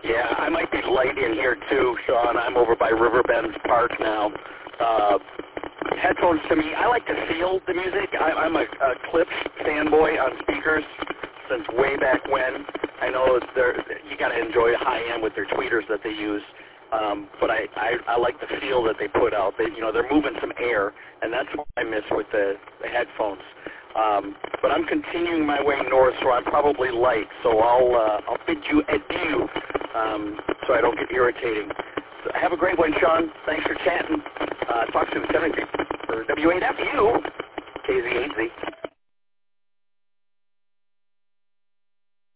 Yeah, I might be light in here too, Sean. I'm over by Riverbend Park now. Headphones to me, I like to feel the music. I'm a Clips fanboy on speakers since way back when. I know you got to enjoy high end with their tweeters that they use, but I like the feel that they put out. They're moving some air, and that's what I miss with the headphones. But I'm continuing my way north, so I'm probably light. So I'll bid you adieu, so I don't get irritating. So have a great one, Sean. Thanks for chatting. Talk soon. 17 for W8FU, KZ8Z.